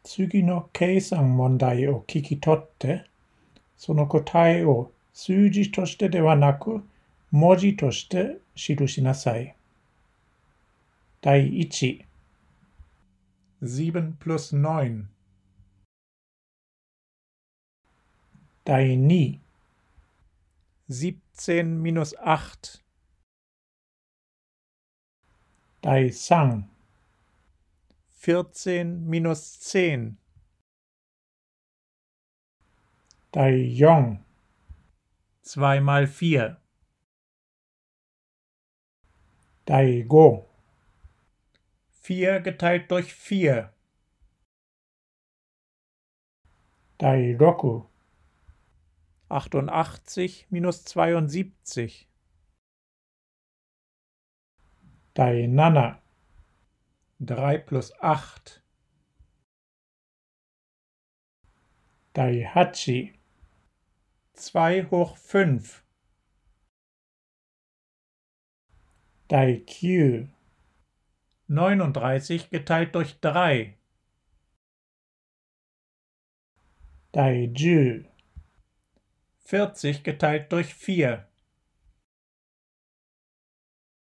次の計算問題を聞き取って、その答えを数字としてではなく、文字として記しなさい。第1、7 plus 9。第2、17 minus 8。第3、14 minus 10。第4、2 mal 4。第5、4 geteilt durch 4。第6、88 minus 72。第7、3 plus 8。第8、2 hoch 5。第9、39 geteilt durch 3。第10、40 geteilt durch 4。